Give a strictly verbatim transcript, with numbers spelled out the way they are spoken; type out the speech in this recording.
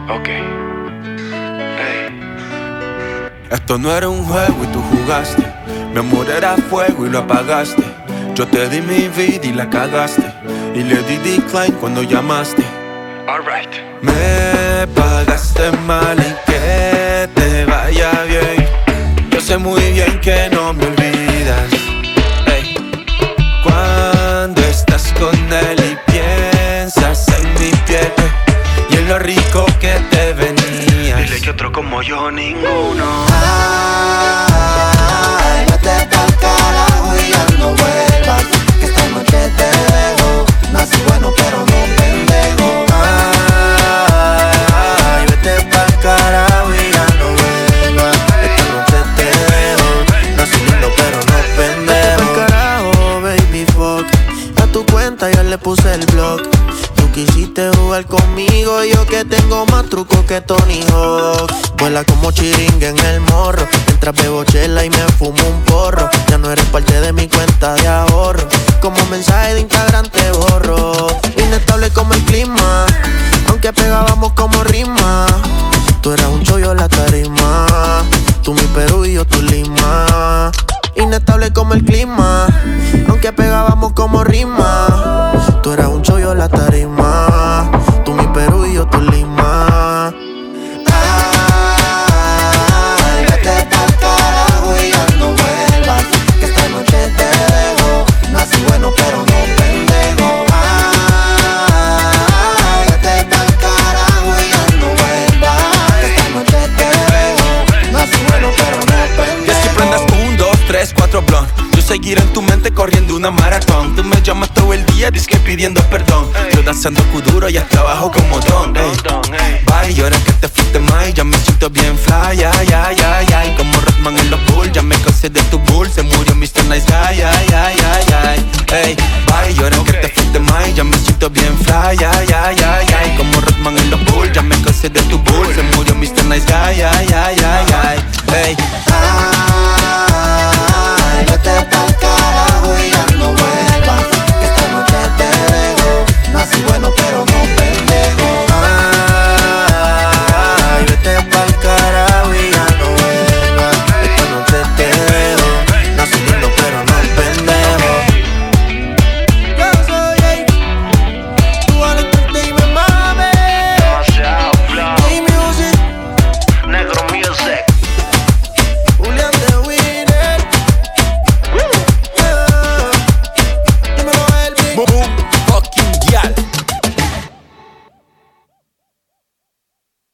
Ok. Hey. Esto no era un juego y tú jugaste. Mi amor era fuego y lo apagaste. Yo te di mi vida y la cagaste. Y le di decline cuando llamaste. Alright. Me pagaste mal y que te vaya bien. Yo sé muy bien que no me olvidas. Hey. Cuando estás con él y piensas en mi piel y en lo rico que te venías. Dile que otro como yo ninguno. Ay, vete pa'l carajo y ya no vuelvas, que esta noche te dejo. No así bueno pero no pendejo. Ay, vete pa'l carajo y ya no vuelvas, esta noche te dejo. No soy lindo pero no pendejo. Vete pa'l carajo, baby, fuck. A tu cuenta ya le puse el block. Quisiste jugar conmigo, yo que tengo más trucos que Tony Hawk. Vuela como chiringa en el morro, mientras bebo chela y me fumo un porro. Ya no eres parte de mi cuenta de ahorro, como mensaje de Instagram te borro. Inestable como el clima, aunque pegábamos como rima. Tú eras un chollo en la tarima, tú mi Perú y yo tu Lima. Inestable como el clima, aunque pegábamos como rima. Tú eras un chollo en la tarima, tú mi Perú y yo tu Lima. Ay, vete pa'l carajo y ya no vuelvas, que esta noche te dejo. No así bueno pero no pendejo. Ay, vete pa'l carajo y ya no vuelvas, que esta noche te dejo. No así bueno pero no pendejo. Y así prendas un, dos, tres, cuatro blonds. Yo seguiré en tu mente corriendo una maratón. Tú me llamas todo el día, disque pidiendo perdón. Yo danzando kuduro y hasta abajo como don. Bye, y ahora que te fuiste más, ya me siento bien fly. Ay, ay, ay, ay. Como Rodman en los Bulls, ya me cansé de tu bull. Se murió mister